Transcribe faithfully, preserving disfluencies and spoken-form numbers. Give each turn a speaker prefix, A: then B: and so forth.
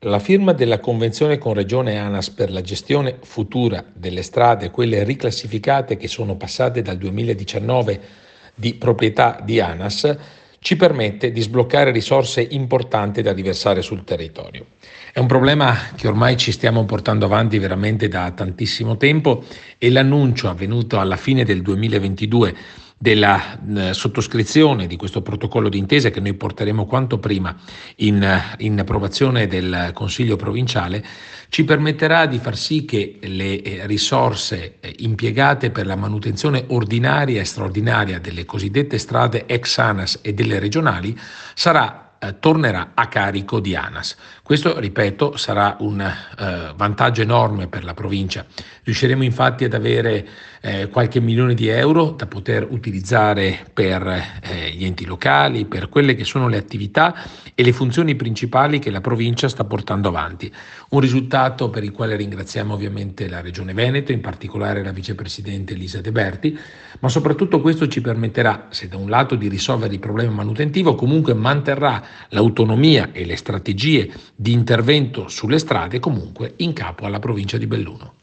A: La firma della convenzione con Regione e ANAS per la gestione futura delle strade, quelle riclassificate che sono passate dal duemiladiciannove di proprietà di ANAS, ci permette di sbloccare risorse importanti da riversare sul territorio. È un problema che ormai ci stiamo portando avanti veramente da tantissimo tempo e l'annuncio avvenuto alla fine del duemilaventidue della eh, sottoscrizione di questo protocollo d'intesa che noi porteremo quanto prima in, in approvazione del Consiglio provinciale ci permetterà di far sì che le eh, risorse eh, impiegate per la manutenzione ordinaria e straordinaria delle cosiddette strade ex ANAS e delle regionali sarà eh, tornerà a carico di ANAS. Questo, ripeto, sarà un eh, vantaggio enorme per la provincia. Riusciremo infatti ad avere eh, qualche milione di euro da poter utilizzare per eh, gli enti locali, per quelle che sono le attività e le funzioni principali che la provincia sta portando avanti. Un risultato per il quale ringraziamo ovviamente la Regione Veneto, in particolare la vicepresidente Elisa De Berti, ma soprattutto questo ci permetterà, se da un lato di risolvere il problema manutentivo, comunque manterrà l'autonomia e le strategie di intervento sulle strade comunque in capo alla provincia di Belluno.